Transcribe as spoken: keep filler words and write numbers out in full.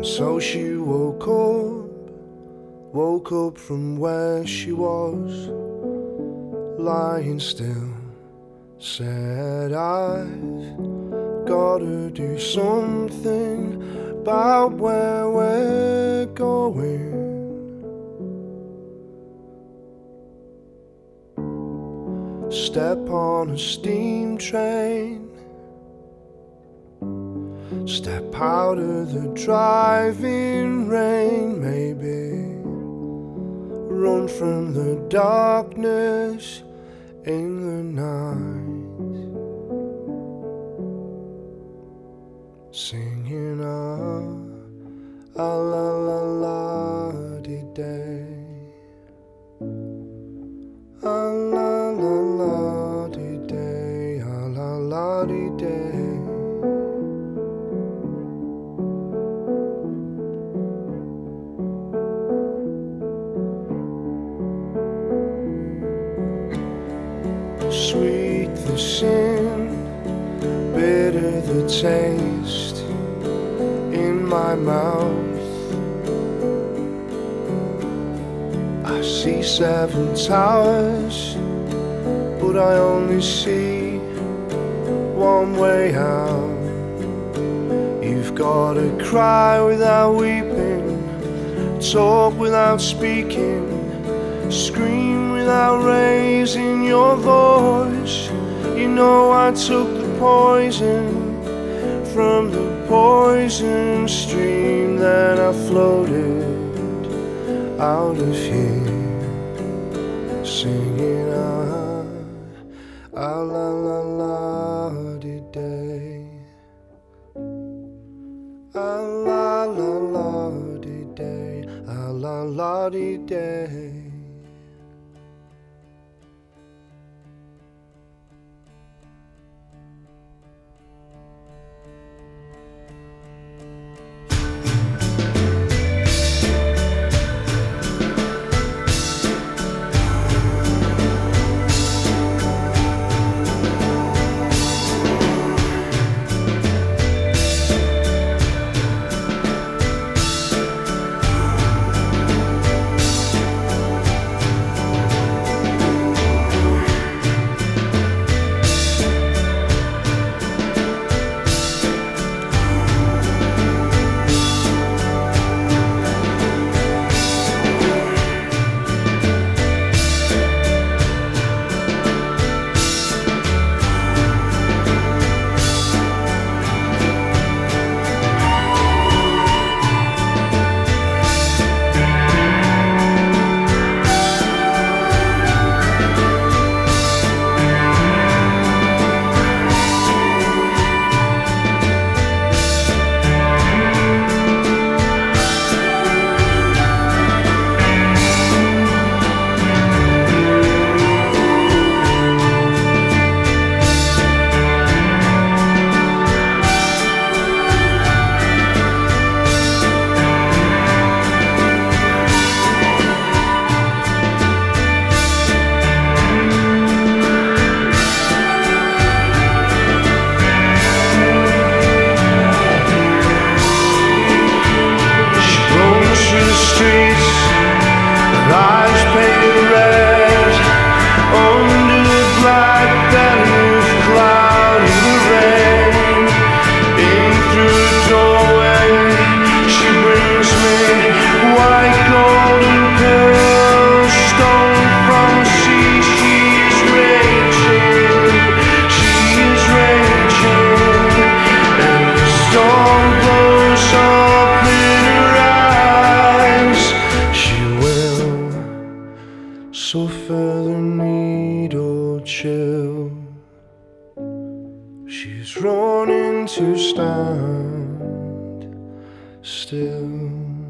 So she woke up, woke up from where she was, lying still. Said, I've gotta do something about where we're going. Step on a steam train, step out of the driving rain, maybe run from the darkness in the night, singing a, a la la la di day, a la la la di day, a la la di day. Sweet the sin, bitter the taste in my mouth. I see seven towers, but I only see one way out. You've gotta cry without weeping, talk without speaking, scream without raising your voice. You know I took the poison from the poison stream, then I floated out of here, singing ah, ah la la la di day, ah la la la di day, ah la la di day. Suffer the needle chill. She's running to stand still.